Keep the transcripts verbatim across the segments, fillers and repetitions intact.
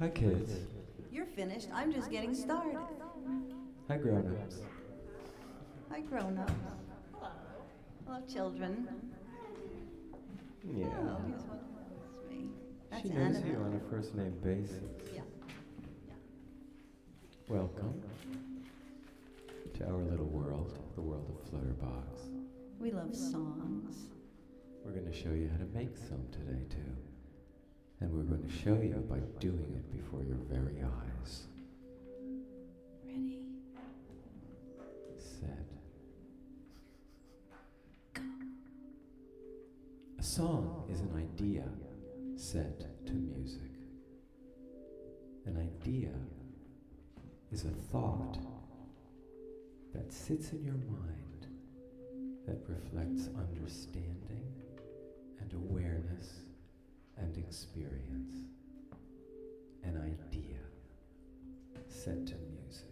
Hi, kids. You're finished. I'm just getting started. Hi, grown-ups. Hi, grown-ups. Hello, children. Yeah. Oh, here's one. That's me. That's She knows you Annabelle. on a first-name basis. Yeah. Welcome to our little world, the world of Flutterbox. We love songs. We're going to show you how to make some today, too. And we're going to show you by doing it before your very eyes. Ready? Set. Go. A song is an idea set to music. An idea is a thought that sits in your mind that reflects understanding and awareness and experience. An idea set to music.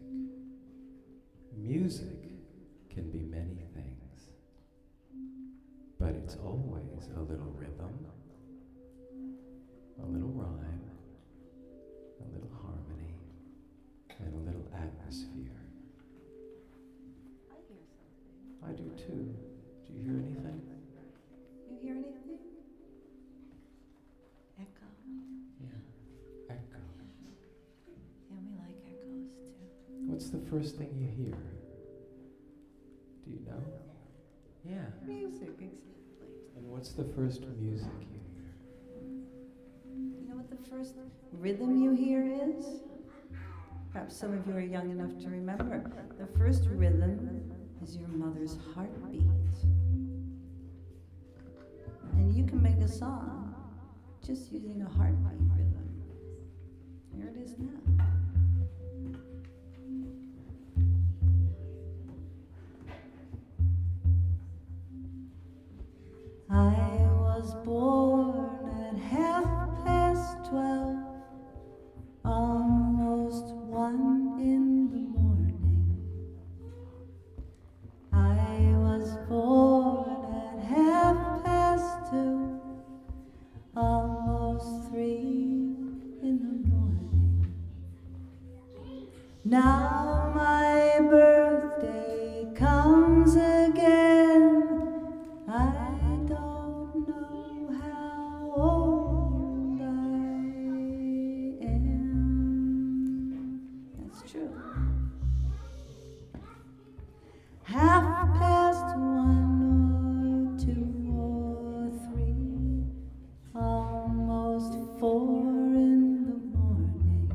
Music can be many things, but it's always a little rhythm, a little rhyme, a little harmony, and a little atmosphere. I hear something. I do too. Do you hear anything? You hear anything? Echo. Yeah. Echo. Yeah, we like echoes too. What's the first thing you hear? Do you know? Yeah. Music, exactly. And what's the first music you hear? You know what the first rhythm you hear is? Perhaps some of you are young enough to remember. The first rhythm is your mother's heartbeat. And you can make a song just using a heartbeat rhythm. Here it is now. I was born at half past twelve, almost one in the morning. I was born at half past two, almost three in the morning. Now my birthday comes again. I don't know how old I am. That's true. Half past one or two or three, almost four in the morning.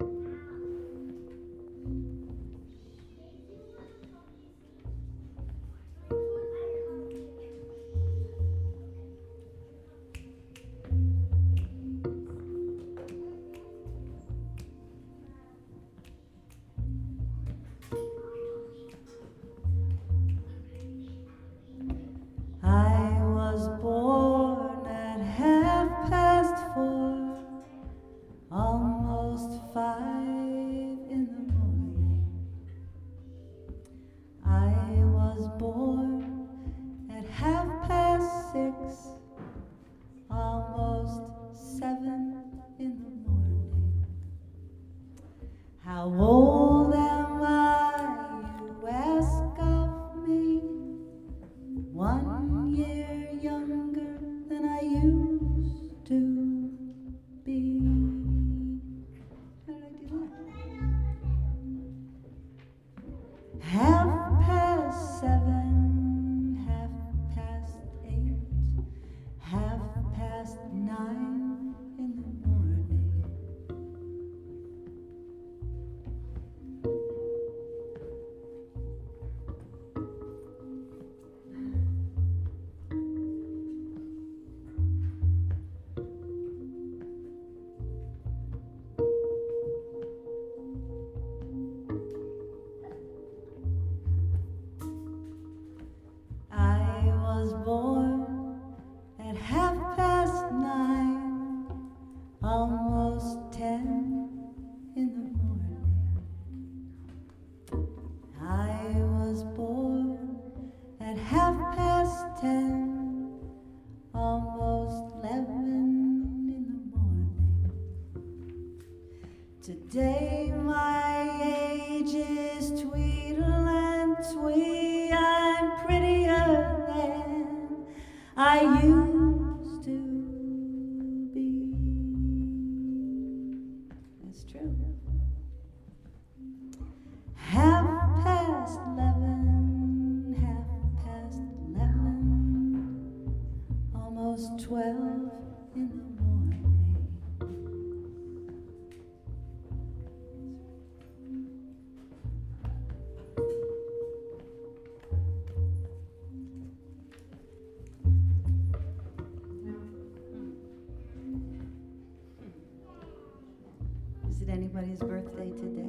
I was born at half past four, almost five in the morning. I was born at half past six, almost seven in the morning. How old am I, you ask of me? One year younger than I used to be. How did I do that? Half past seven, half past eight, half past nine in the morning. I was born at half past nine, Today my age is tweedle and twee. I'm prettier than I used to be. That's true. Half past eleven, half past eleven, almost twelve in the morning. Is it anybody's birthday today?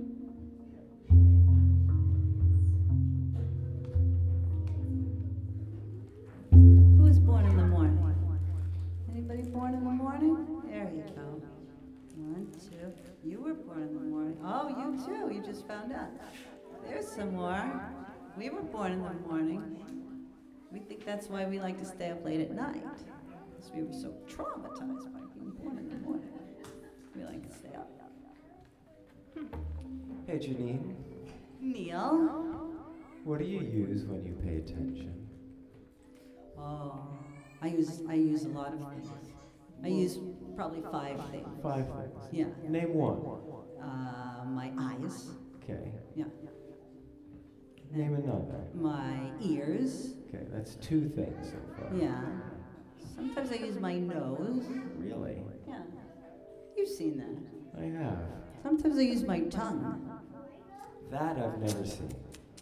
Who was born in the morning? Anybody born in the morning? There you go. One, two. You were born in the morning. Oh, you too. You just found out. There's some more. We were born in the morning. We think that's why we like to stay up late at night. Because we were so traumatized by being born in the morning. We like to stay up. Hey, Janine, Neil? what do you use when you pay attention? Oh, I use I use a lot of things. I use probably five things. Five things. Yeah. Name one. Uh, my eyes. Okay. Yeah. Name another. My ears. Okay, that's two things so far. Yeah. Sometimes I use my nose. Really? Yeah. You've seen that. I have. Sometimes I use my tongue. That I've never seen.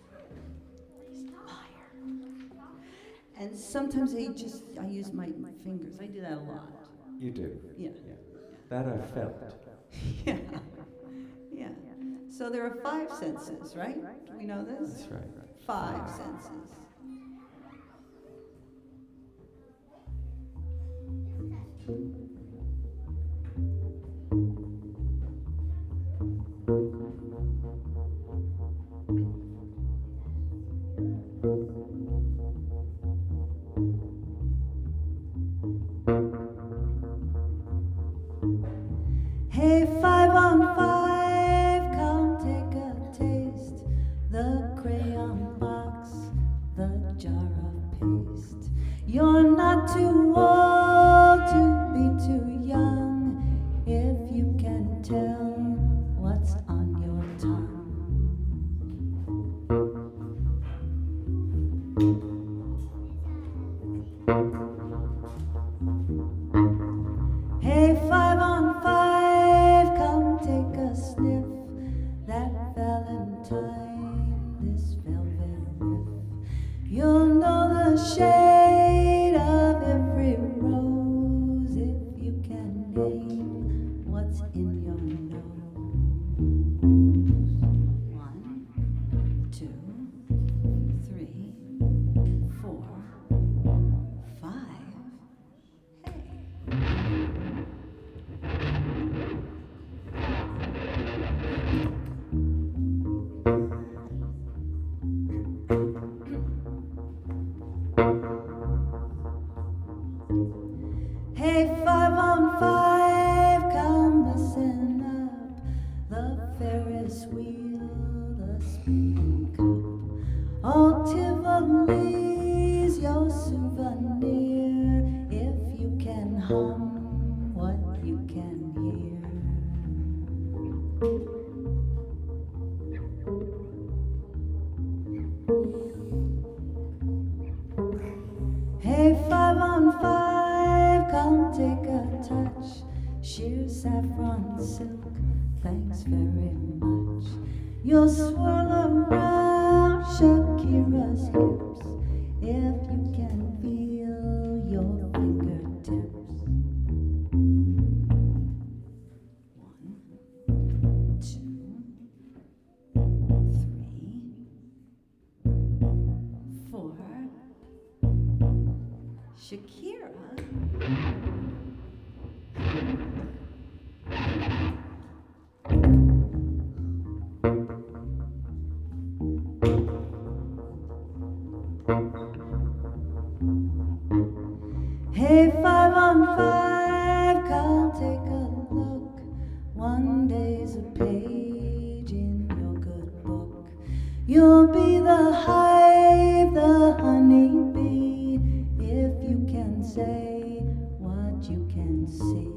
And sometimes I just I use my, my fingers. I do that a lot. You do? Yeah. Yeah. That I've felt. Yeah. Yeah. So there are five senses, right? Do we know this? That's right. Five senses. Hey, five on five, come take a taste. The crayon box, the jar of paste. You're not too old to be too young if you can tell what's on your tongue. Hey, five on five, come take a sniff. That Valentine, this velvet riff. You'll know the shade of every rose if you can name what's in your nose. One, two, three, four, five. Hey. Hey, five on five, come listen up. The Ferris wheel, the spinning cup. All Tivoli's your souvenir. If you can hum what you can hear. Hey, five on five, come take a touch. Sheer saffron silk, thanks very much. You'll swirl around Shakira's hips if you can feel your fingertips. One, two, three, four. Shakira. see.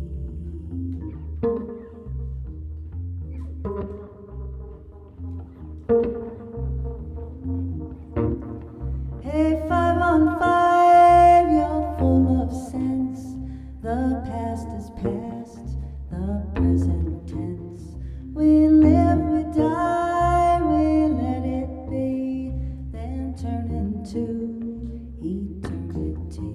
Hey, five on five, you're full of sense. The past is past, the present tense. We live, we die, we let it be, then turn into eternity.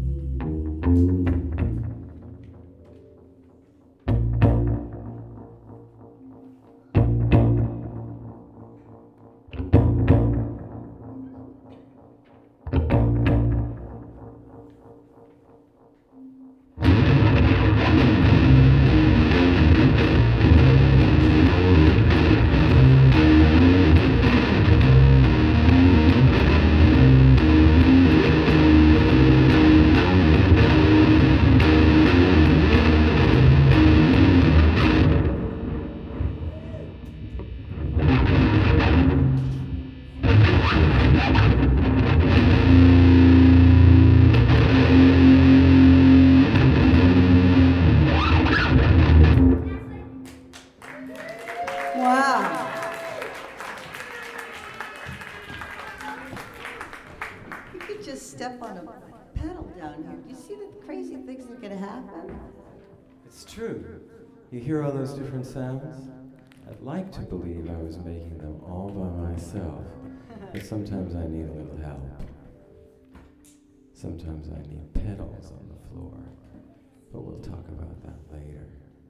Step on a pedal down here. Do you see the crazy things that can happen? It's true. You hear all those different sounds? I'd like to believe I was making them all by myself, but sometimes I need a little help. Sometimes I need pedals on the floor, but we'll talk about that later.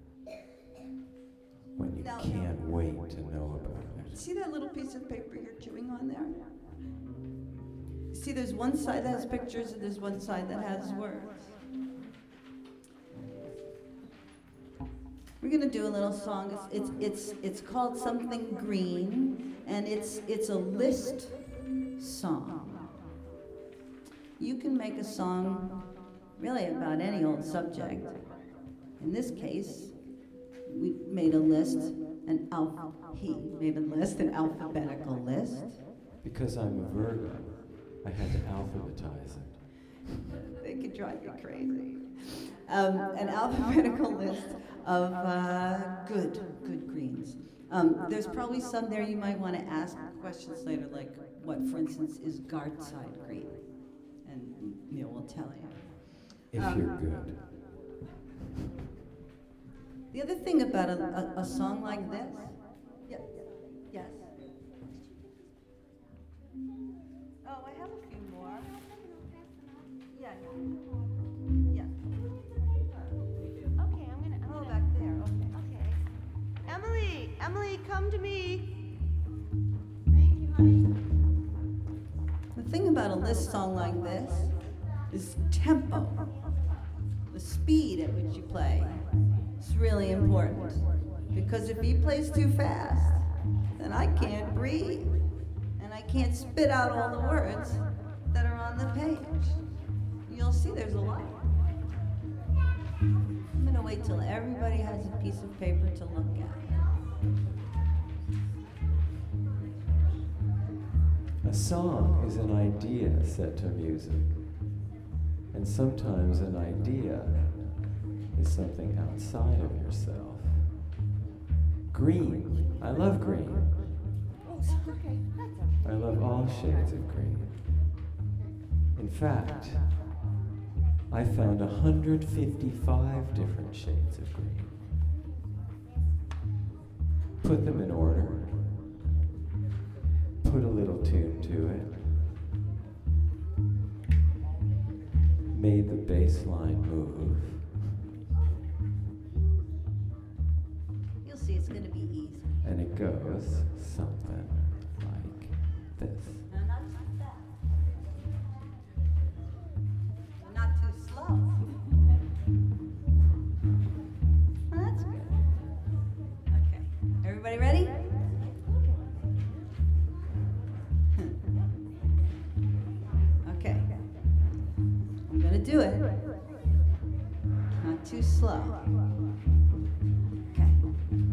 When you Now- can't wait to know about it. See that little piece of paper you're chewing on there? See, there's one side that has pictures and there's one side that has words. We're gonna do a little song. It's it's it's, it's called Something Green, and it's it's a list song. You can make a song really about any old subject. In this case, we made a list, an alpha. He made a list, an alphabetical list. Because I'm a Virgo, I had to alphabetize it. They could drive you crazy. Um, an alphabetical list of uh, good, good greens. Um, there's probably some there you might want to ask questions later, like what, for instance, is Gartside green? And Neil will tell you. If Um, you're good. The other thing about a, a, a song like this, yes, yes. Oh, I have a few more. Yeah, yeah. Okay, I'm gonna. I'm Oh, gonna back there, okay. okay. Emily, Emily, come to me. Thank you, honey. The thing about a list song like this is tempo, the speed at which you play. It's really important, because if he plays too fast, then I can't breathe, and I can't spit out all the words that are on the page. You'll see there's a lot. I'm gonna wait till everybody has a piece of paper to look at. A song is an idea set to music. And sometimes an idea is something outside of yourself. Green. I love green. Oh, okay, that's okay. I love all shades of green. In fact, I found one hundred fifty-five different shades of green. Put them in order. Put a little tune to it. Made the bass line move. You'll see it's gonna be easy. And it goes something like this. No, not too fast. Not too slow. Well, that's good. Okay. Everybody ready? Okay. I'm gonna do it. Not too slow. Okay.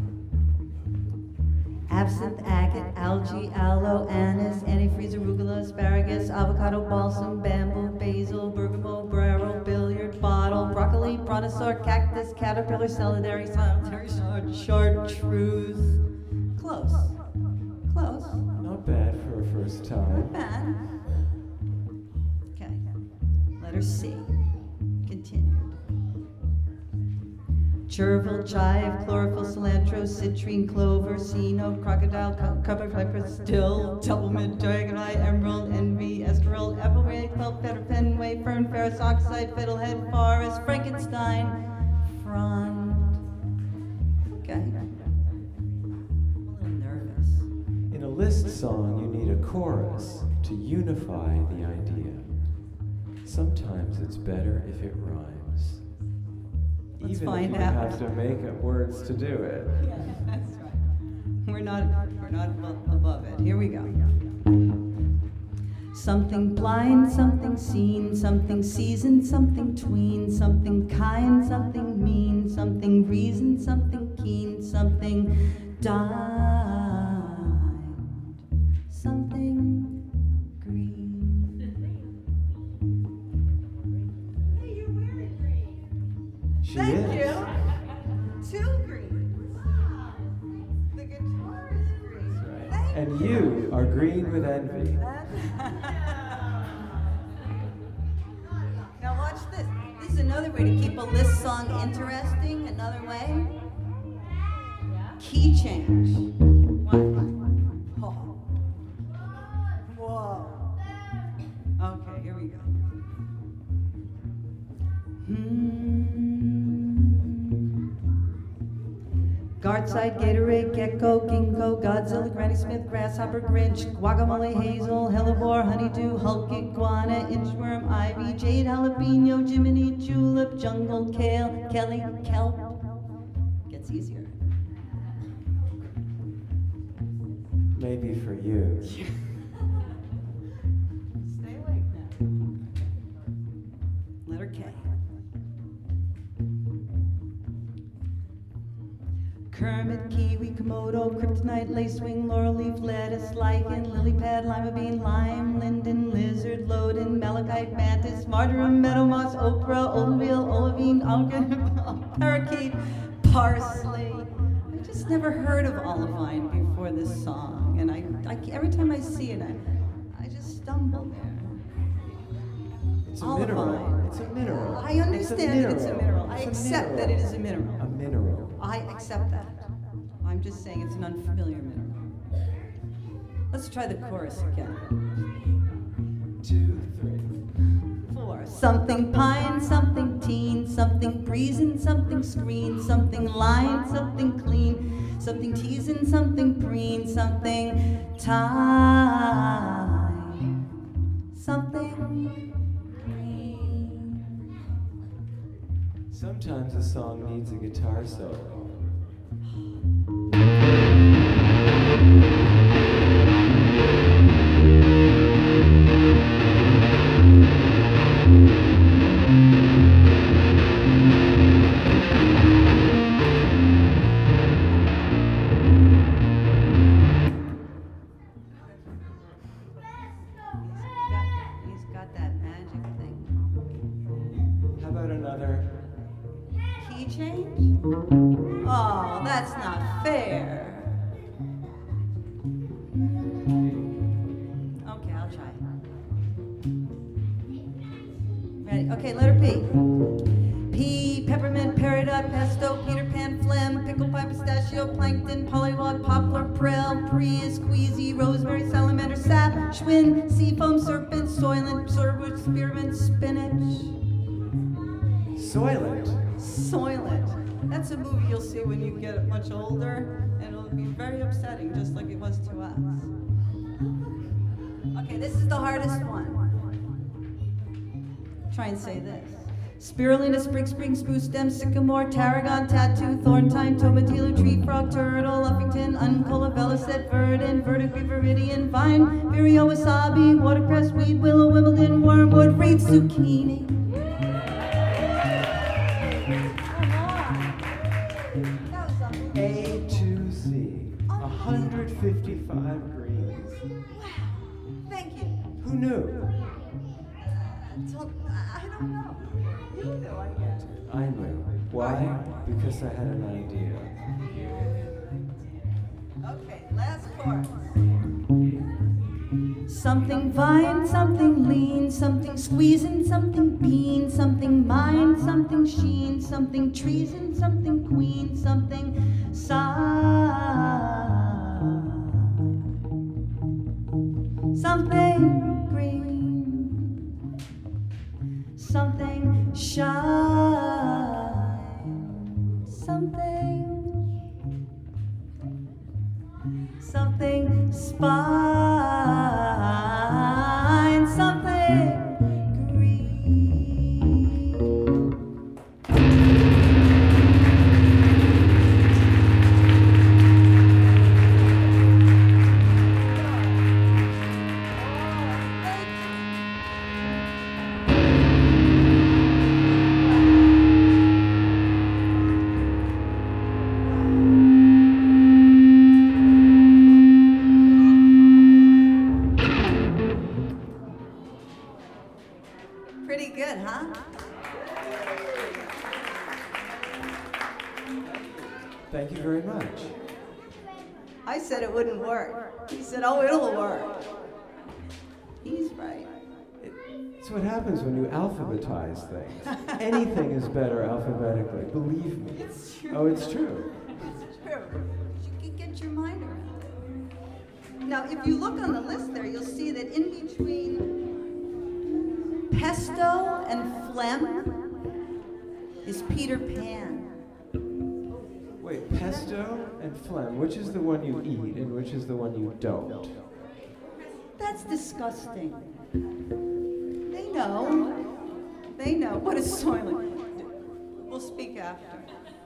Absinthe, agate, algae, aloe, anise, antifreeze, arugula, asparagus, avocado, balsam, bamboo, basil, bergamot, braro, billiard, bottle, broccoli, broccoli, brontosaur, cactus, caterpillar, celery, solitary, char- chartreuse. Close. Close. Not bad for a first time. Not bad. Okay. Letter C. Continued. Chervil, chive, chlorophyll, cilantro, citrine, clover, sea note, crocodile, co- cover, viper, still, doublemint, dragonite, emerald, envy, escarole, appleberry, kelp, feather, fenway, fern, ferrous, oxide, fiddlehead, forest, Frankenstein, frond. Okay. I'm a little nervous. In a list song, you need a chorus to unify the idea. Sometimes it's better if it rhymes. Let's Even find if you out. have to make up words to do it. Yeah, that's right. We're not, we're not abo- above it. Here we go. Something blind, something seen, something seasoned, something tween, something kind, something mean, something reason, something keen, something dined, something green. Hey, you're wearing green. She Thank is. you. Two greens. The guitar is green. Right. Thank And you are green with envy. Now watch this. This is another way to keep a list song interesting. Another way. Key change. What? Oh. Whoa. Okay, here we go. Hmm. Guardside, Gatorade, Gecko, Ginkgo, Godzilla, Granny Smith, Grasshopper, Grinch, Guacamole, Hazel, Hellebore, Honeydew, Hulk, Iguana, Inchworm, Ivy, Jade, Jalapeno, Jiminy, Julep, Jungle, Kale, Kelly, Kelp. Gets easier. Maybe for you. Stay awake now. Letter K. Kermit, kiwi, komodo, kryptonite, lacewing, laurel leaf, lettuce, lichen, lily pad, lima bean, lime, linden, lizard, loden, malachite, mantis, marjoram, meadow moss, okra, oatmeal, olivine, alga, parakeet, parsley. I just never heard of olivine before this song, and I, I every time I see it, I, I just stumble there. It's a Olivine. mineral. It's a mineral. I understand that it's a mineral. I It's a accept that mineral. it is a mineral. A mineral. I accept that. I'm just saying it's an unfamiliar mineral. Let's try the chorus again. Two, three. Four. Something pine, something teen, something breezing, something screen, something line, something clean, something teasing, something preen, something time, something green. Sometimes a song needs a guitar solo. He's got that magic thing. How about another? Key change? Oh, that's not fair. Okay, I'll try. Ready? Okay, letter P. Pea, peppermint, peridot, pesto, Peter Pan, phlegm, pickle pie, pistachio, plankton, pollywog, poplar, prel, prius, squeezy, rosemary, salamander, sap, schwinn, seafoam, serpent, soylent, sorwood, spearmint, spinach. Soylent. Soylent. That's a movie you'll see when you get much older, and it'll be very upsetting, just like it was to us. Okay, this is the hardest one. Try and say this. Spirulina, sprig, spring, spruce stem, sycamore, tarragon, tattoo, thorn, thyme, tomatillo, tree frog, turtle, Uffington, uncola, velocet, verdant, verdigris, viridian, vine, vireo, wasabi, watercress, weed, willow, Wimbledon, wormwood, reed, zucchini. A to Z. one hundred fifty-five greens. Thank you. Who knew? So, I don't know. You know, I guess. I I knew. Why? Because I had an idea. Okay, last chorus. Something vine, something lean, something squeezing, something bean, something mind, something sheen, something treason, something queen, something sign, something green, something shine, something, something spine, something green. Pretty good, huh? Thank you very much. I said it wouldn't work. He said, oh, it'll work. He's right. It's what happens when you alphabetize things. Anything is better alphabetically, believe me. It's true. Oh, it's true. It's true. You can get your mind around it. Now, if you look on the list there, you'll see that in between pesto and phlegm is Peter Pan. Wait, pesto and phlegm, which is the one you eat and which is the one you don't? That's disgusting. They know. They know. What is soiling? We'll speak after.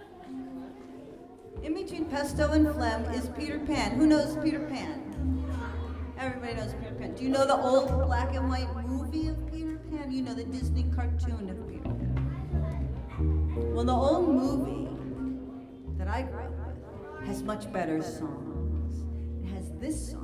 In between pesto and phlegm is Peter Pan. Who knows Peter Pan? Everybody knows Peter Pan. Do you know the old black and white movie of Peter Pan? You know the Disney cartoon of Peter Pan. Well, the old movie that I grew up with has much better songs. It has this song.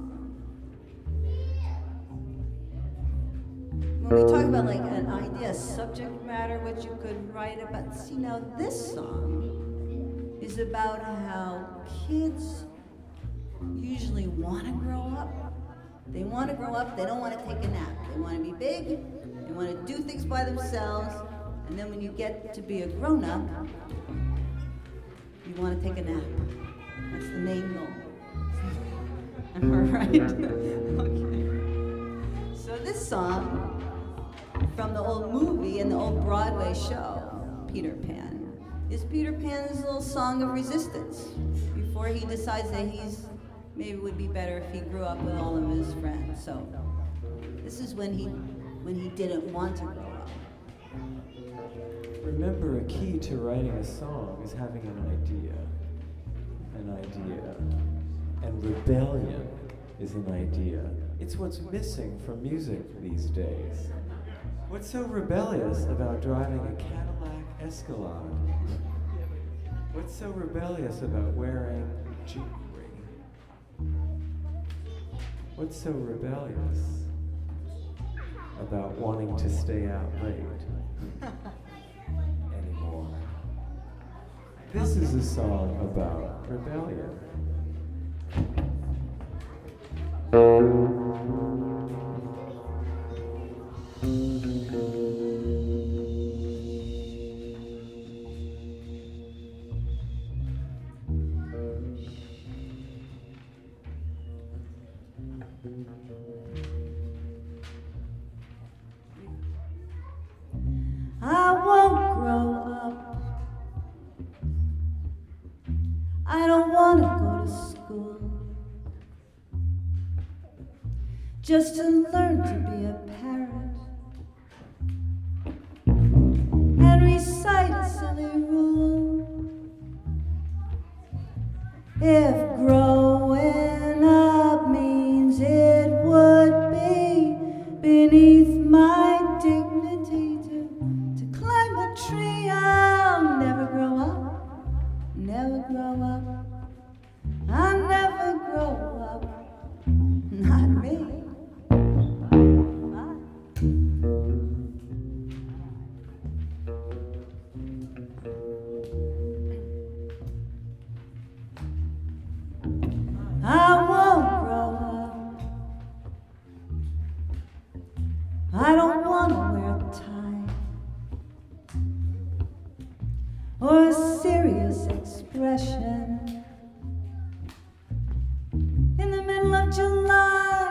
When we talk about like an idea, subject matter, what you could write about, see now this song is about how kids usually want to grow up. They want to grow up, they don't want to take a nap. They want to be big, they want to do things by themselves, and then when you get to be a grown-up, you want to take a nap. That's the main goal. Am I right? Okay. So this song, from the old movie and the old Broadway show, Peter Pan, is Peter Pan's little song of resistance before he decides that he's maybe it would be better if he grew up with all of his friends. So this is when he when he didn't want to grow up. Remember, a key to writing a song is having an idea. An idea. And rebellion is an idea. It's what's missing from music these days. What's so rebellious about driving a Cadillac Escalade? What's so rebellious about wearing jewelry? What's so rebellious about wanting to stay out late anymore? This is a song about rebellion. I won't grow up. I don't want to go to school just to learn to be a parrot and recite a silly rule. If growing up means it would be beneath my dignity to, to climb a tree, I'll never grow up, never grow up, I'll never grow up, not me. Bye. or a serious expression. In the middle of July,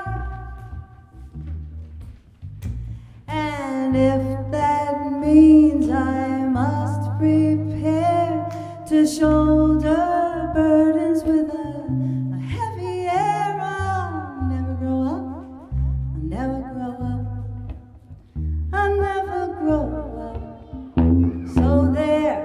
and if that means I must prepare to shoulder burdens with a, a heavy air, I'll never grow up, I'll never grow up, I'll never grow up. So there,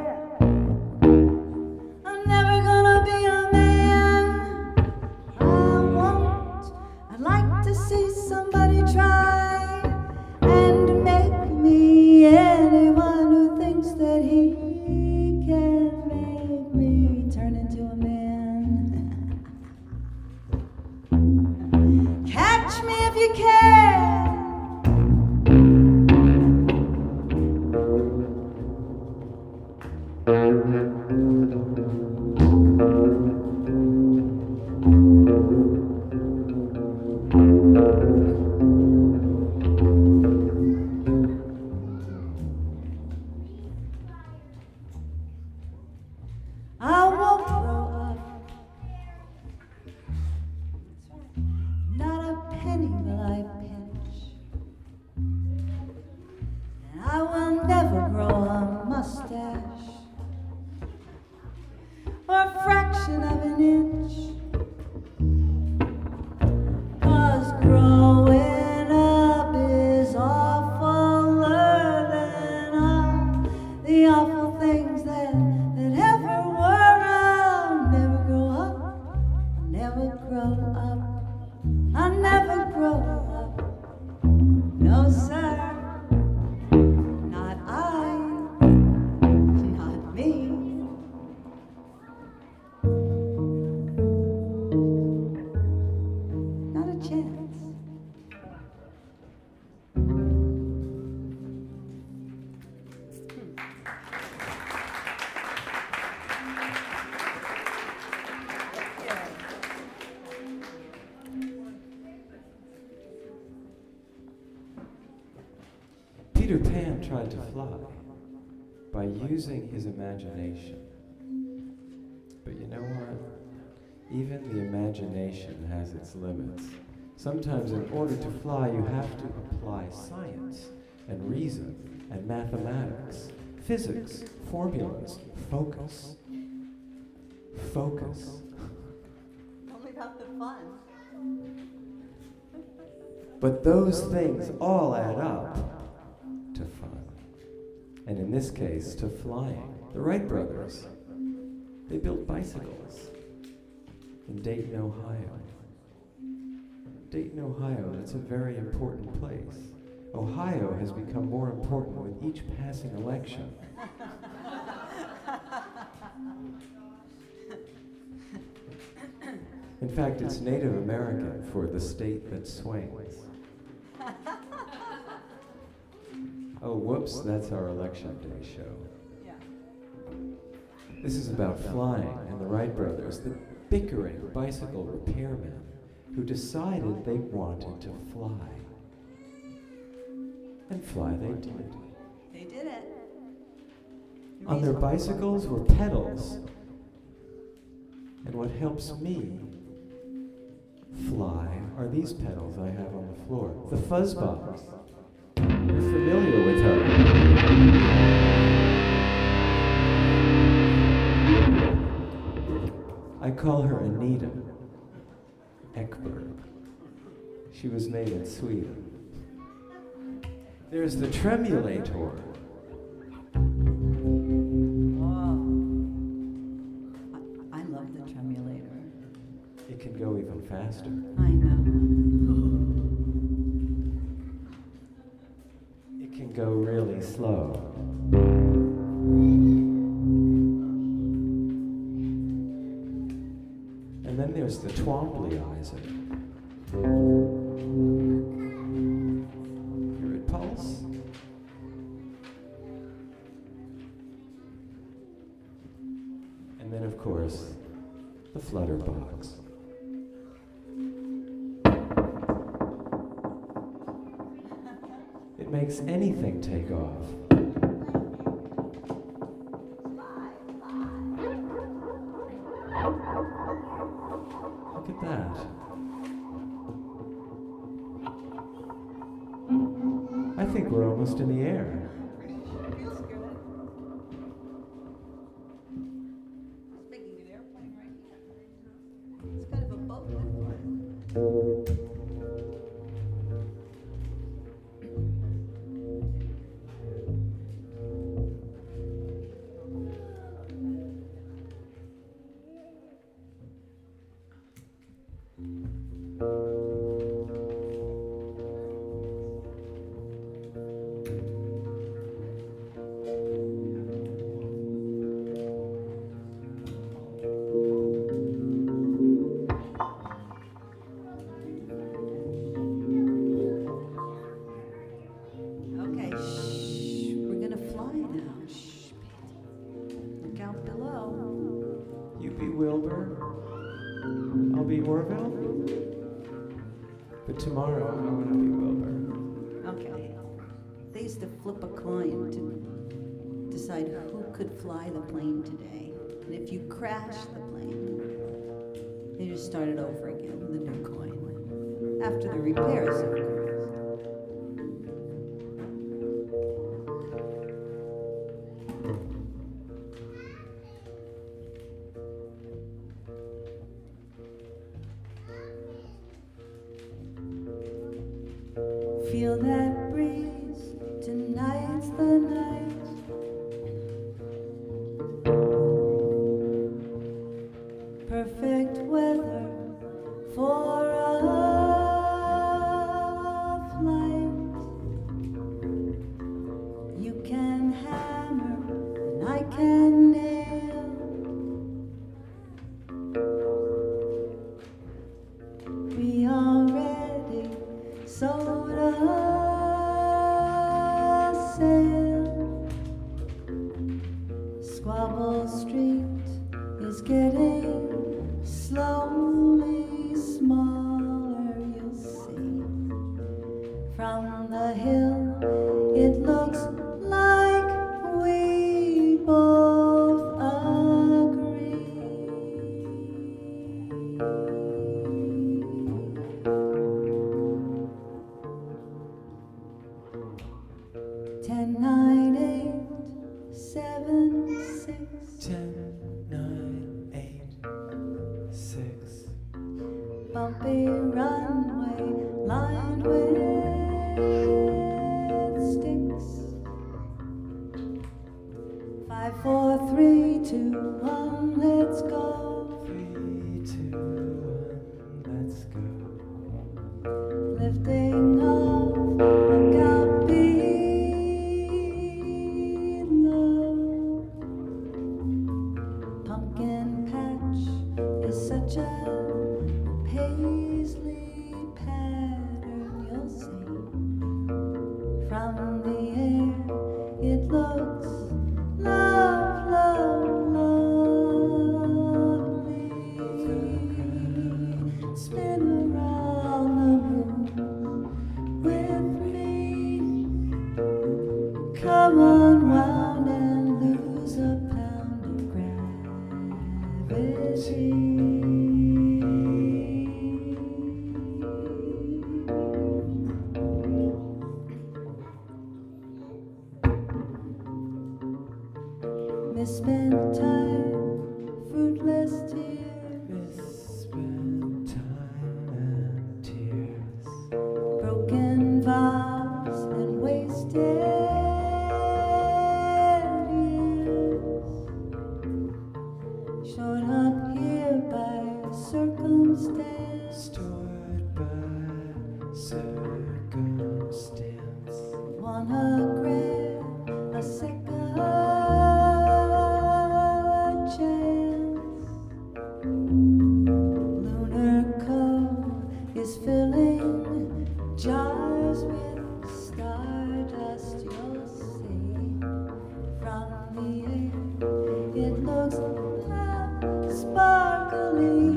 I'm never gonna be a man. I won't. I'd like to see somebody try and make me anyone who thinks that he can make me turn into a man. Catch me if you can. I won't grow up. Not a penny will I pinch. And I will never grow a mustache or a fraction of an inch. 'Cause growing up is awfuler than all the awful things that, that ever were. I'll never grow up, I'll never grow up, I'll never grow up. No, sir, not I, not me. Not a chance. Peter Pan tried to fly by using his imagination. But you know what? Even the imagination has its limits. Sometimes in order to fly, you have to apply science and reason and mathematics, physics, formulas, focus. Focus. Only about the fun. But those things all add up to fun. And in this case, to flying. The Wright brothers, they built bicycles in Dayton, Ohio. Dayton, Ohio, that's a very important place. Ohio has become more important with each passing election. In fact, it's Native American for the state that swings. Oh, whoops, that's our election day show. Yeah. This is about flying and the Wright brothers, the bickering bicycle repairmen who decided they wanted to fly. And fly they did. They did it. On their bicycles were pedals. And what helps me fly are these pedals I have on the floor. The Fuzzbox. You're familiar with her. I call her Anita Ekberg. She was made in Sweden. There's the Tremulator. Oh. I, I love the tremulator. It can go even faster. I know. It can go really slow. And then there's the Twombleizer. Hear it pulse? And then, of course, the Flutterbox. It makes anything take off. Look at that. I think we're almost in the air. Feels good. It's making an airplane right here. It's kind of a boat. Okay, shh. We're gonna fly now. Shh. Look out below. You be Wilbur. I'll be Orville. But tomorrow I want to be Wilbur. Okay. They used to flip a coin to decide who could fly the plane today. And if you crashed the plane, they just started over again with a new coin. After the repairs, of course. Feel that breeze, tonight's the night. Perfect weather for a flight. You can hammer and I can nail. We are ready, so sail. Squabble Street is getting slowly smaller, you'll see. From the hill, it looks like we both agree. Ten, nine, eight, seven, six. Ten, nine, eight, six. Bumpy runway lined with sticks. Five, four, three, two, one, let's go. Three, two, one, let's go. Lifting off, look out below. Pumpkin patch is such a paisley pattern, you'll see. From the air, it looks love, love, lovely. Spin around the room with me. Come unwound and lose a pound of gravity. Misspent time, fruitless tears, Misspent time and tears. broken vows and wasted years. Showed up here by circumstance. Stored by circumstance. Wanna grab a second chance. Lunar Cove is filling jars with stardust, you'll see. From the air, it looks like sparkly.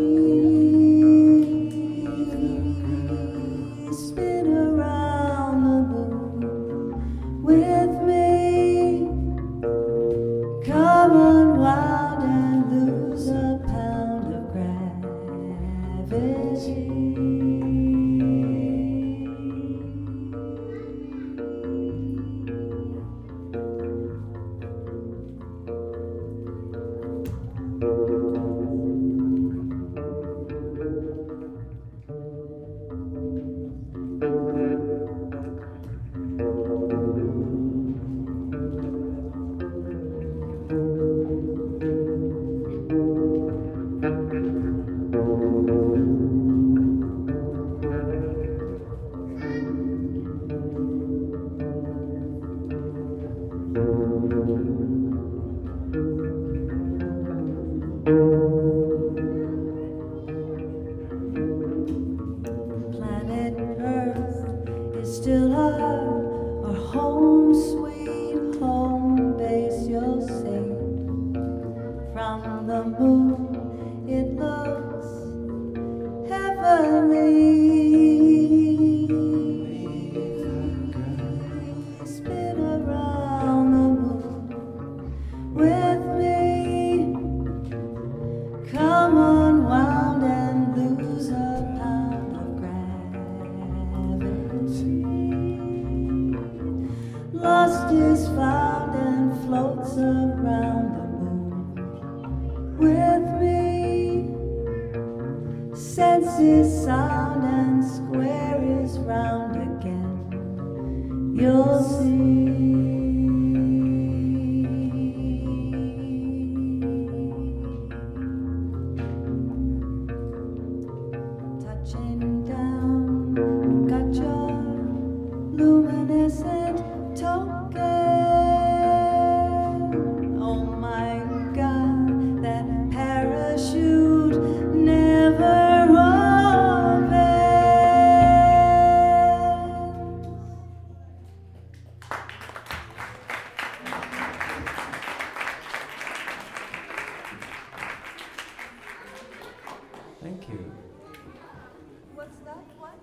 Spin around the moon with me. Come unwound and lose a the moon, it looks heavenly. Spin around the moon with me. Come unwound and lose a pound of gravity. Lost is found and floats around the moon with me. Sense is sound and square is round again. You'll see. Touching down, got your luminescent token. Oh my God, that parachute never opens. Thank you. What's that? What?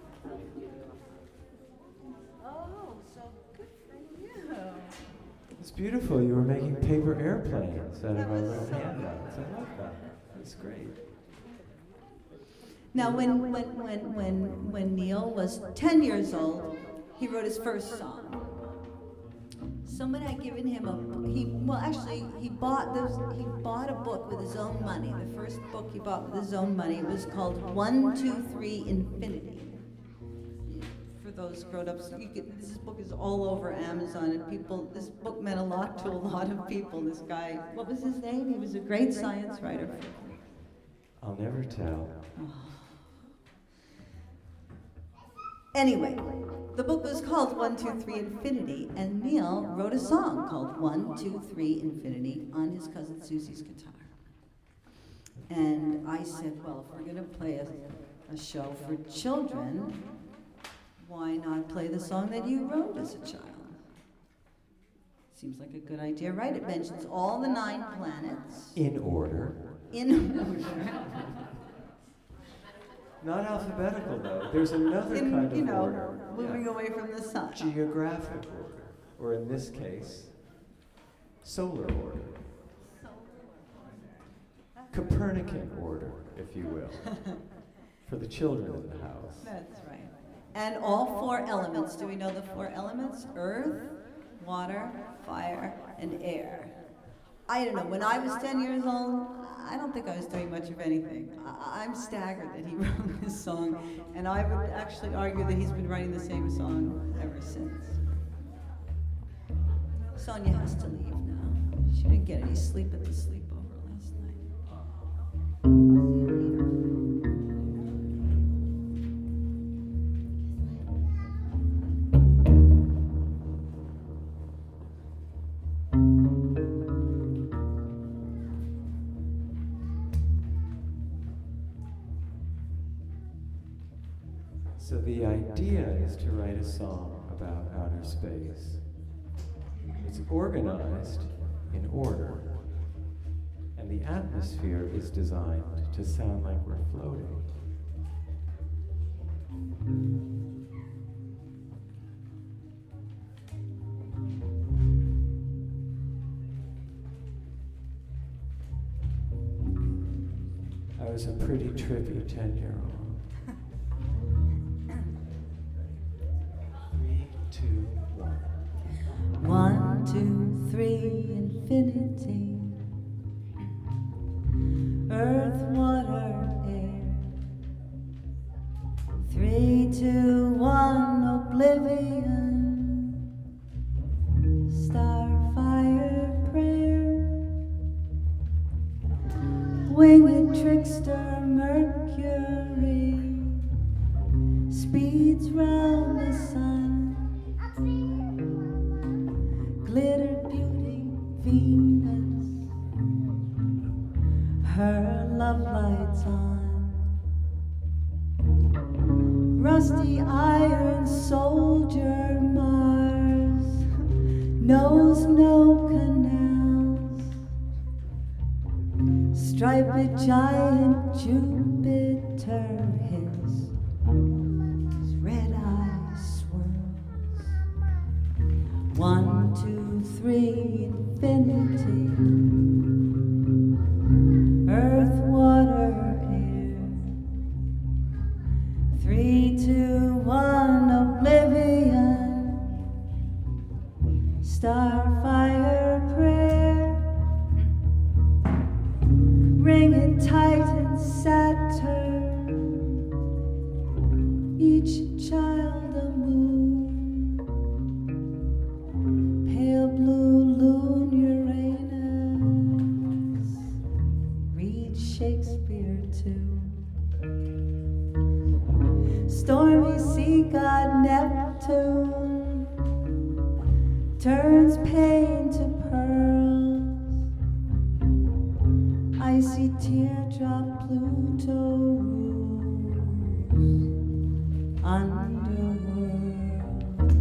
Oh, so good for you. It's beautiful. You were making paper airplanes out of That our was little so handouts. I love that. That's great. Now, when, when, when, when, when Neil was ten years old, he wrote his first song. Someone had given him a, he, well, actually, he bought this, he bought a book with his own money. The first book he bought with his own money was called One, Two, Three, Infinity. For those grown-ups, you could, this book is all over Amazon, and people, this book meant a lot to a lot of people. This guy, what was his name? He was a great science writer. I'll never tell. Anyway, the book was called One, Two, Three, Infinity, and Neil wrote a song called One, Two, Three, Infinity on his cousin Susie's guitar. And I said, well, if we're going to play a, a show for children, why not play the song that you wrote as a child? Seems like a good idea, right? It mentions all the nine planets. In order. In order. Not alphabetical, though. There's another In, kind of you know, order. moving Yeah. away from the sun. Geographic order, or in this case, solar order. Copernican order, if you will, for the children in the house. That's right. And all four elements. Do we know the four elements? Earth, water, fire, and air. I don't know. When I was ten years old, I don't think I was doing much of anything. I- I'm staggered that he wrote this song, and I would actually argue that he's been writing the same song ever since. Sonia has to leave now. She didn't get any sleep at the sleepover last night. So the idea is to write a song about outer space. It's organized in order, and the atmosphere is designed to sound like we're floating. I was a pretty trippy ten-year-old. Three, two, one. One, two, three, infinity. Earth, water, air. Three, two, one, oblivion. Star, fire, prayer. Winged trickster, Mercury. Speeds round the sun. Glittered beauty, Venus, her love lights on. Rusty iron soldier, Mars, knows no canals. Striped giant Jupiter, his, his red eye swirls. One, two, three, infinity. Earth, water, air. Three, two, one, oblivion. Starfire, prayer. Ring it tight and Saturn, each child a moon, pale blue loon Uranus, read Shakespeare too. Stormy sea god Neptune turns pain to pearls. Icy teardrop Pluto rules underworld.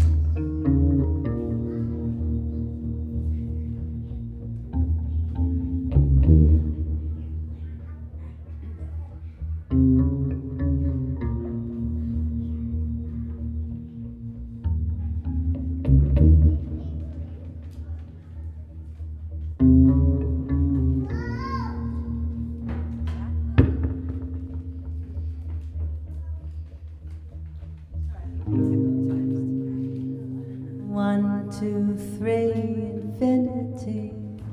One, two, three, infinity.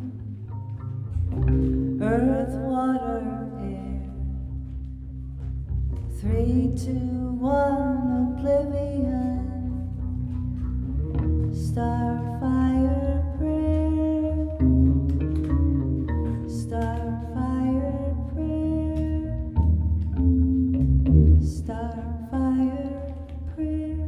Earth, water, air. Three, two, one, oblivion. Starfire, prayer. Starfire, prayer. Starfire, prayer.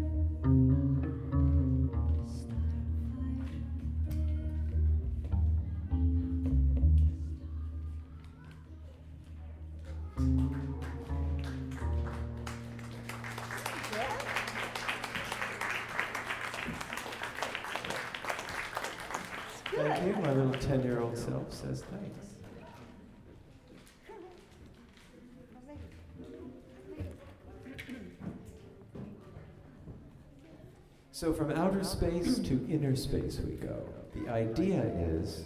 Thank you. My little ten-year-old self says thanks. So from outer space to inner space we go. The idea is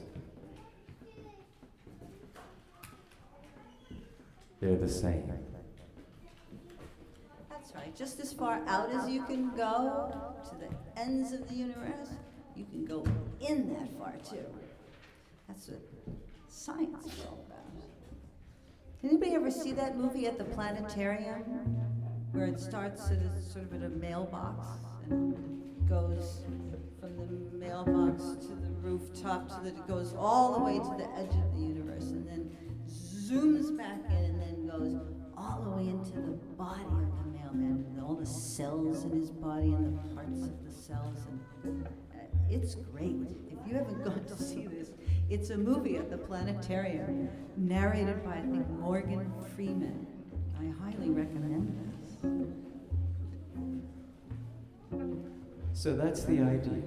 they're the same. That's right. Just as far out as you can go to the ends of the universe, you can go in that far too. That's what science is all about. Did anybody ever see that movie at the planetarium, where it starts at a, sort of at a mailbox and goes from the mailbox to the rooftop, to the, it goes all the way to the edge of the universe, and then zooms back in, and then goes all the way into the body of the mailman, and all the cells in his body and the parts of the cells, and uh, it's great. If you haven't gone to see this, it's a movie at the planetarium, narrated by, I think, Morgan Freeman. I highly recommend this. So that's the idea.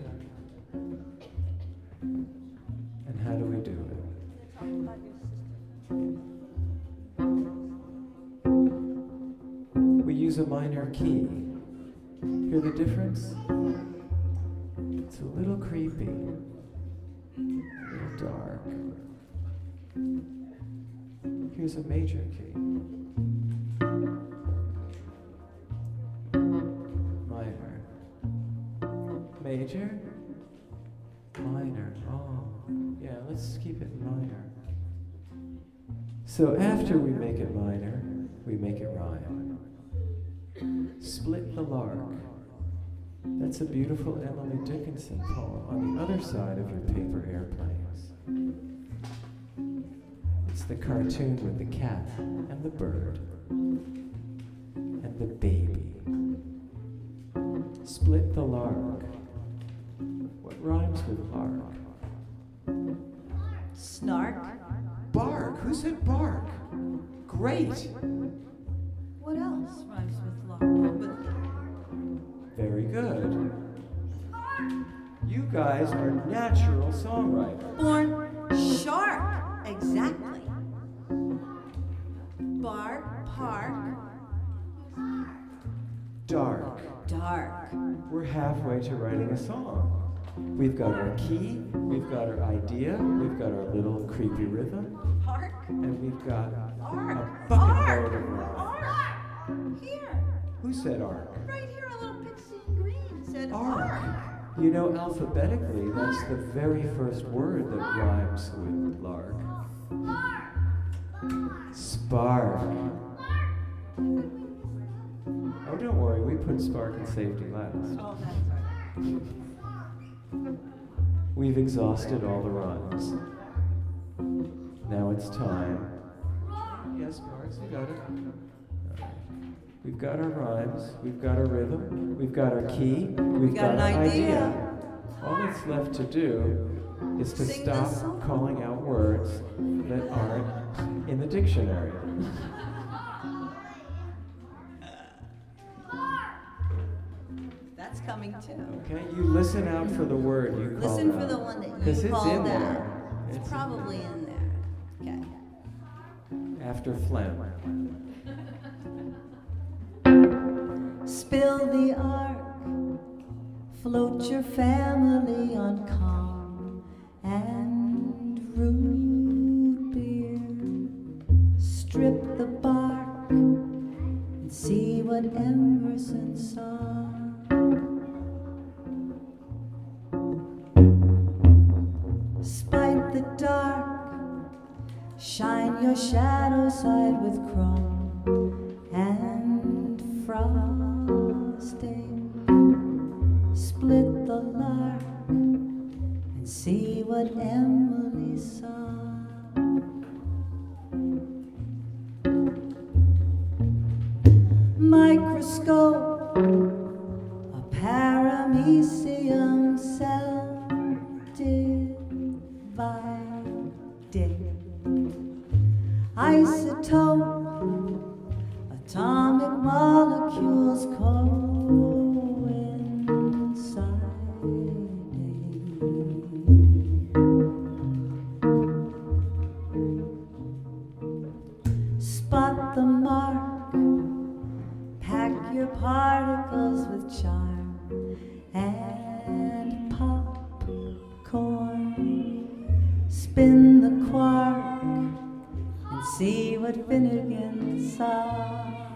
And how do we do it? We use a minor key. Hear the difference? It's a little creepy, a little dark. Here's a major key. Minor. Major? Minor. Oh, yeah, let's keep it minor. So after we make it minor, we make it rhyme. Split the lark. That's a beautiful Emily Dickinson poem on the other side of your paper airplanes. It's the cartoon with the cat and the bird and the baby. Split the lark. What rhymes with lark? Snark. Bark. Who said bark? Great. What else rhymes with lark? Oh, but Very good. You guys are natural songwriters. born sharp. Exactly. Bark, park, Dark. dark. We're halfway to writing a song. We've got our key, we've got our idea, we've got our little creepy rhythm, Park, and we've got ark, a bucket ark, load of rhyme. ark. Here, Who said arc? right here, a little pixie in green said Arc. ark. You know, alphabetically, that's the very first word that rhymes with lark. Spark. Oh, don't worry, we put spark and safety last. Oh, that's right. We've exhausted all the rhymes. Now it's time. Yes, Sparks, you got it. All right. We've got our rhymes, we've got our rhythm, we've got our key, we've got got, an our idea. idea. All that's left to do is to Sing stop the song. calling out words that aren't in the dictionary. That's coming too. Okay, you listen out for the word you called Listen out. for the one that 'Cause you it's called in out. there. It's, It's- probably in there. Okay. After phlegm. Spill the ark, float your family on calm and root beer. Strip the bark and see what Emerson saw. Spite the dark, shine your shadow side with chrome and frosting. Split the lark and see what Emily saw. Microscope, a paramecium cell dividing. Isotope, atomic molecules coinciding. Spot the mark, pack your particles with charm and popcorn. Spin the quark and see what Finnegan saw.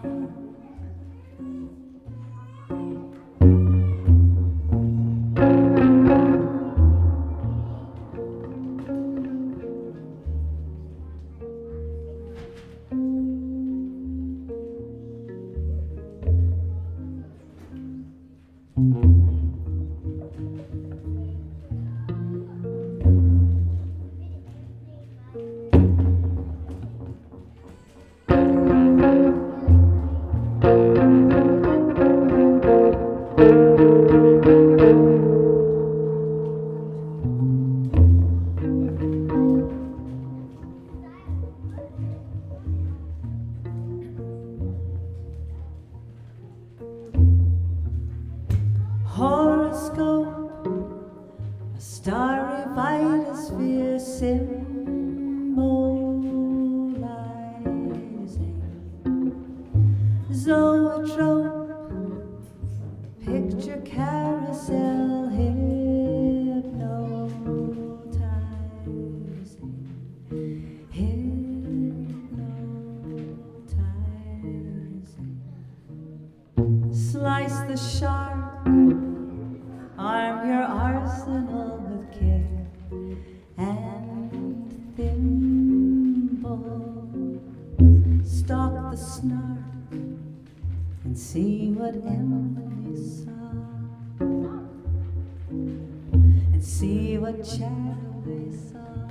Horoscope, a starry vitosphere symbolizing. Zoetrope, picture carousel hypnotizing. Hypnotizing. Slice the shark, arm your arsenal with care and thimbles. Stalk the snark and see what Emily saw, and see what Charlie saw,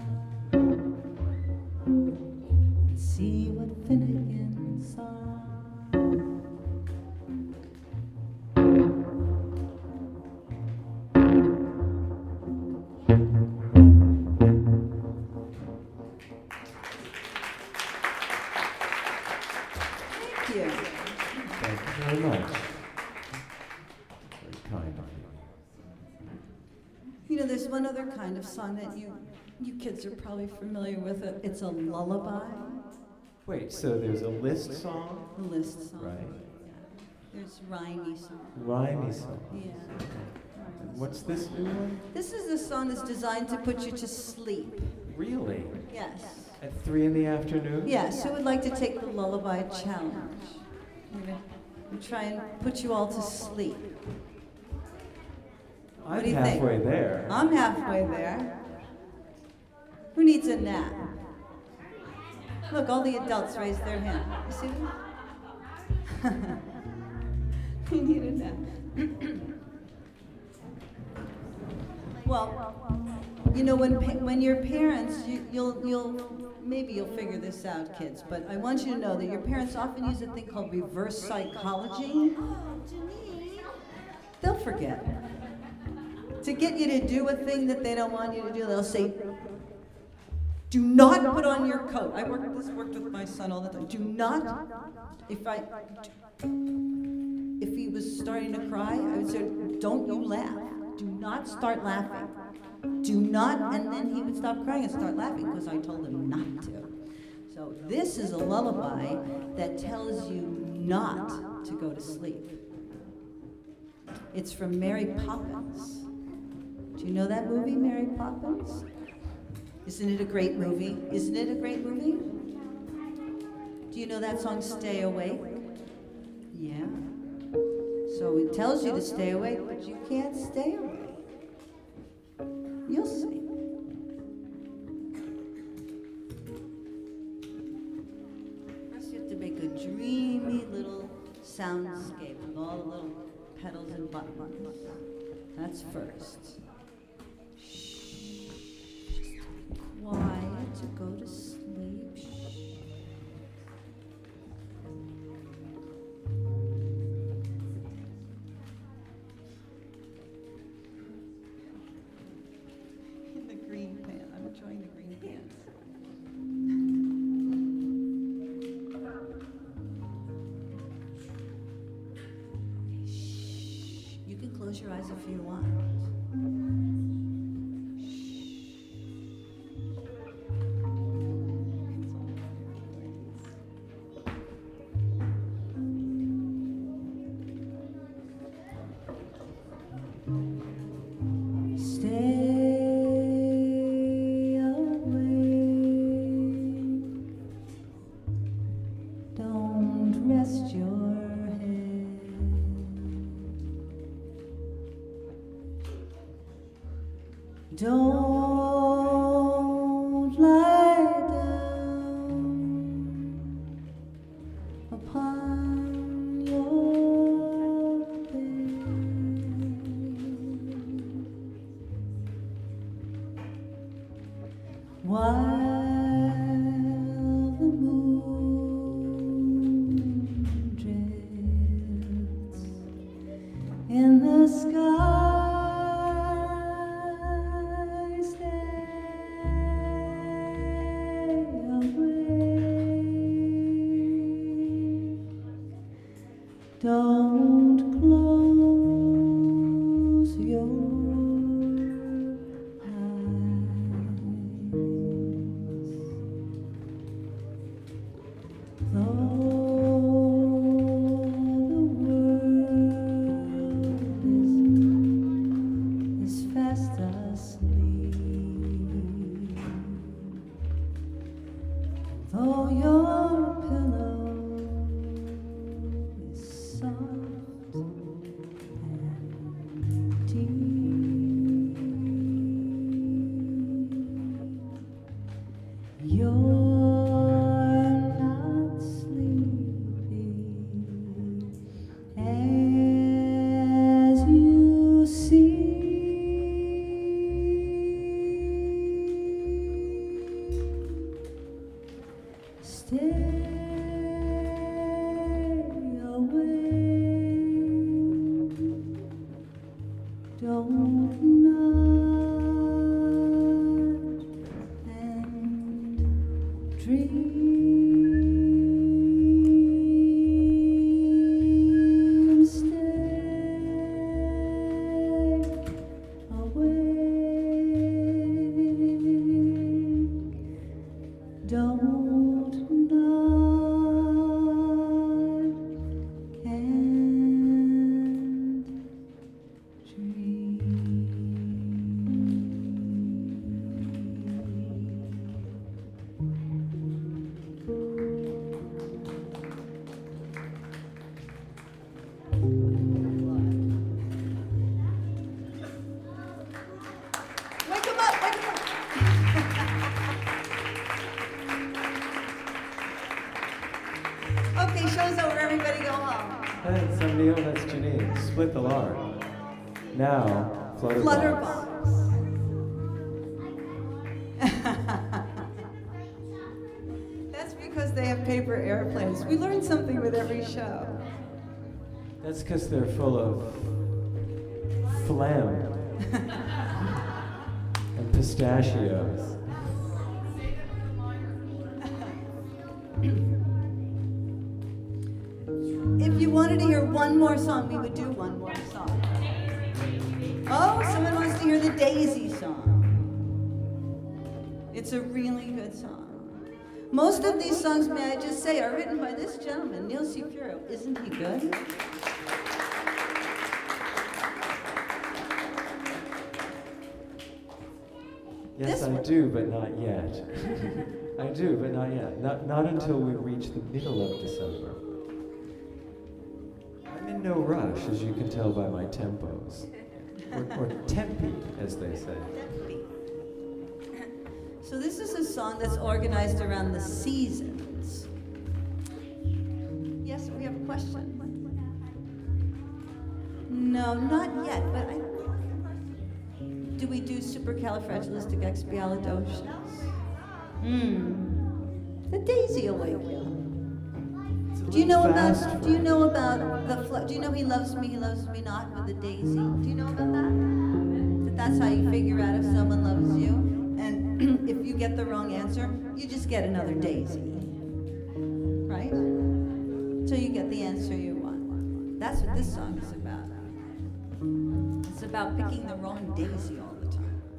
and see what Finnegan saw. Thank you. Thank you very much. Very kind of you. You know, there's one other kind of song that you you kids are probably familiar with. It. It's a lullaby. Wait, so there's a list song, The list song. right? Yeah. There's rhymey song. Rhymey song. Yeah. And what's this new one? This is a song that's designed to put you to sleep. Really? Yes. At three in the afternoon? Yes, who would like to take the lullaby challenge? I'm gonna I'm try and put you all to sleep. I'm do you think? halfway there. I'm halfway there. Who needs a nap? Look, all the adults raise their hand. You see them? You need a nap. Well, you know, when pa- when your parents, you, you'll you'll maybe you'll figure this out, kids. But I want you to know that your parents often use a thing called reverse psychology. They'll forget. To get you to do a thing that they don't want you to do, they'll say, "Do not put on your coat." I worked this worked with my son all the time. Do not. If I, if he was starting to cry, I would say, "Don't you laugh. Do not start laughing. Do not," and then he would stop crying and start laughing because I told him not to. So this is a lullaby that tells you not to go to sleep. It's from Mary Poppins. Do you know that movie, Mary Poppins? Isn't it a great movie? Isn't it a great movie? Do you know that song, Stay Awake? Yeah. So it tells you to stay awake, but you can't stay awake. You'll see. First you have to make a dreamy little soundscape with all the little petals and buttons. That's first. Shh. Just be quiet to go to sleep. Shh. In the green pants. I'm enjoying the green pants. Okay, shh. You can close your eyes if you want. Stay awake. Don't rest your head. Don't lie down upon your bed. While the moon drifts in the sky, stay awake. Don't close your Though your pillow is soft and deep, you're not sleepy as you see. Stay awake, don't nod and dream. Stay awake. don't nod, can't dream. Wake 'em up, wake 'em up. Okay, show's over, everybody go home. That's somebody else, that's Janine. Split the lark. Now, Flutterbox. Flutterbox. That's because they have paper airplanes. We learn something with every show. That's because they're full of phlegm and pistachios. If you wanted to hear one more song, we would do one more song. Oh, someone wants to hear the Daisy song. It's a really good song. Most of these songs, may I just say, are written by this gentleman, Neil C. Puro. Isn't he good? Yes, This I one. do, but not yet. I do, but not yet. Not, not until we reach the middle of December. I'm in no rush, as you can tell by my tempos. Or, or tempi, as they say. So this is a song that's organized around the seasons. Yes, we have a question. No, not yet, but I... Do we do supercalifragilisticexpialidocious? Hmm. The Daisy Awakening. Do you know Fast about? Do you know about the? Fl- do you know he loves me, he loves me not with the Daisy? Do you know about that? That that's how you figure out if someone loves you, and if you get the wrong answer, you just get another Daisy, right? Till you get the answer you want. That's what this song is about. It's about picking the wrong Daisy all the time.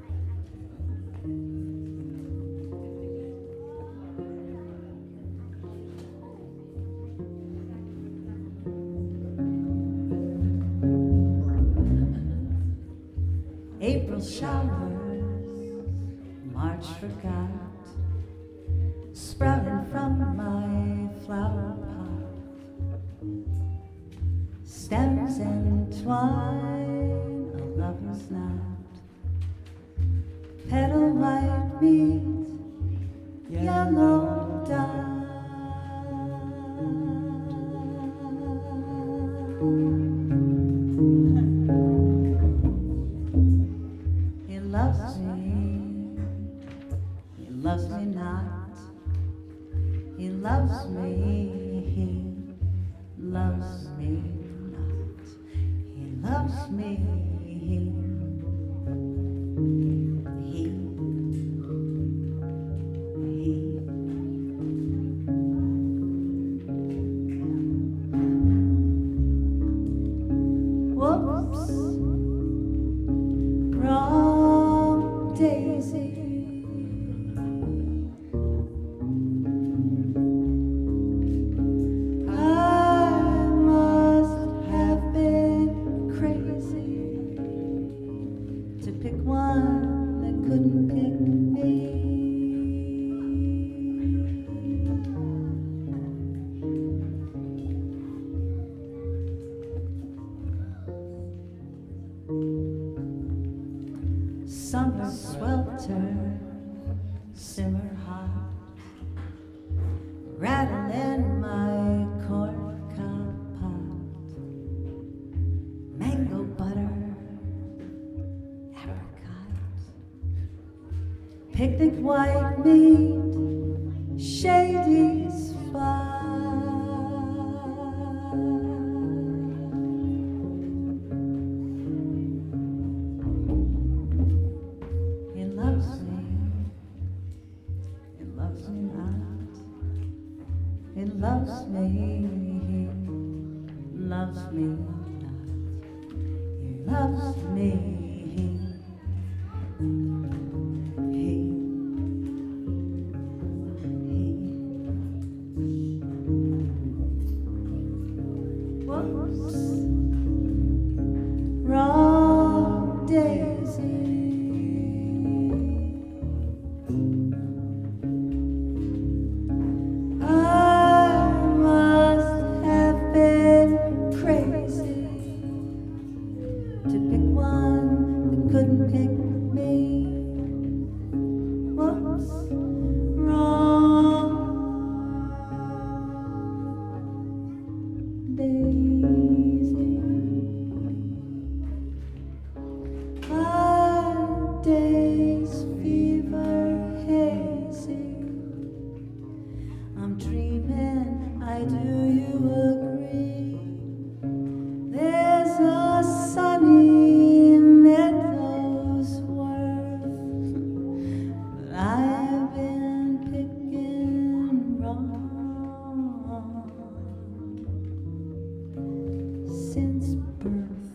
April showers, March forgot, sprouting from my flower pot. Stems entwine, a lover's knot. Petal white meet, yellow dot. He loves me, he loves me not. He loves me, he loves me not. He loves me, he, he, he. Whoops, wrong Daisy. I must have been crazy to pick one that couldn't pick me. Summer swelter, simmer hot, rattle in my corncob pot. Mango butter, apricot, picnic white meat, shady spot. He loves me, he loves me not. He loves me, he loves me not. He loves me, he, he, he. I'm dreaming, I do you agree? There's a sunny meadows worth, but I've been picking wrong since birth.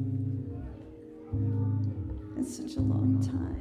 It's such a long time.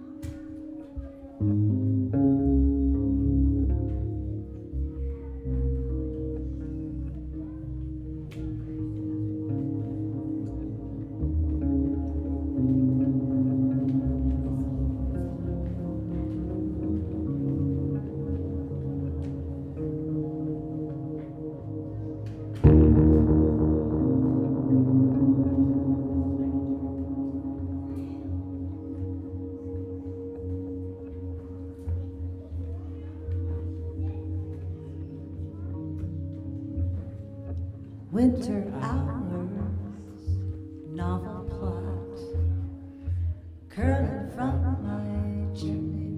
Winter hours, novel plot, curling from my chimney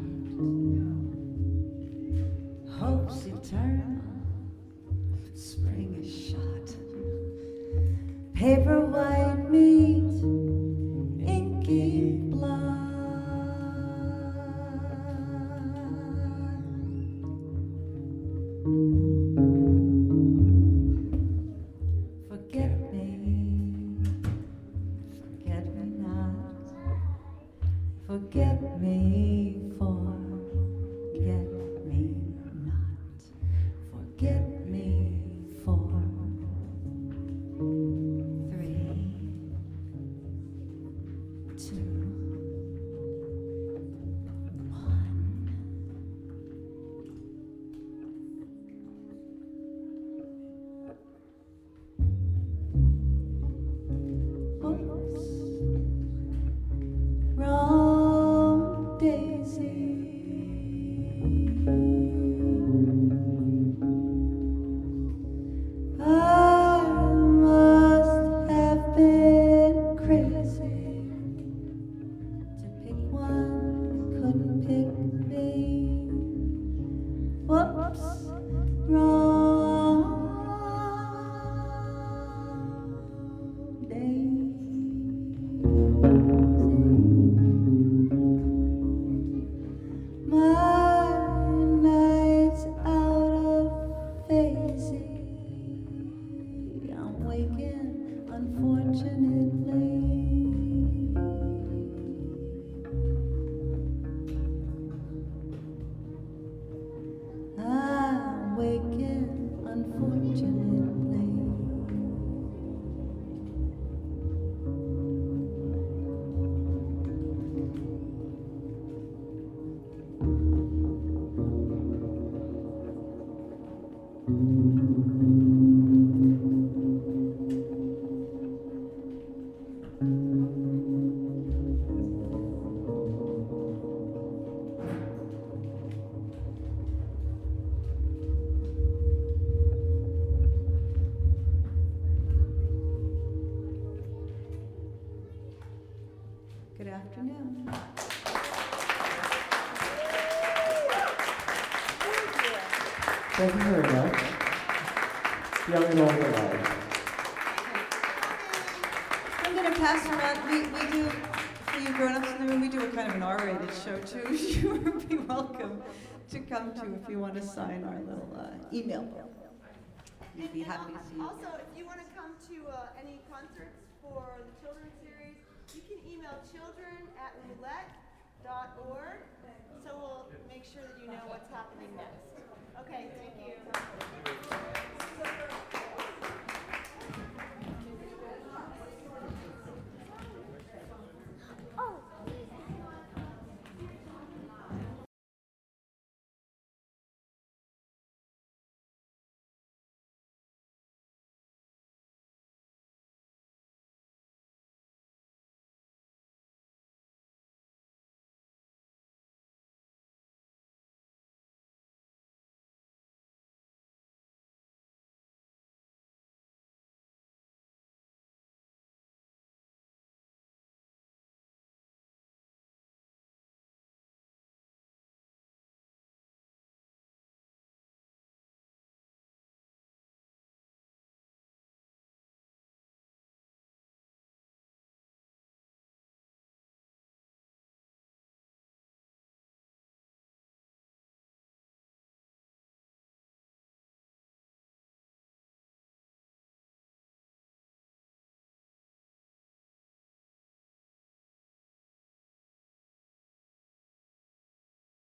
pot. Hopes eternal, spring is shot. Paper white meat, inky blood. Forget me, forget me not. Forget me, forget me not. Forget me for three, two, one. Oops. Wrong daisy. I must have been crazy to pick one who couldn't pick me. Whoops, wrong daisy. My night's out of phasey. I'm waking, unfortunately. I'm waking, unfortunately. Good afternoon. Thank you very much. Young and old alike. I'm going to pass around. We, we do, for you grown-ups in the room, we do a kind of an R-rated show too. You would be welcome to come to if you want to sign our little uh, email book. We'd be happy to see you. Also, if you want to come to uh, any concerts for the children's series, you can email children at roulette dot org, so we'll make sure that you know what's happening next.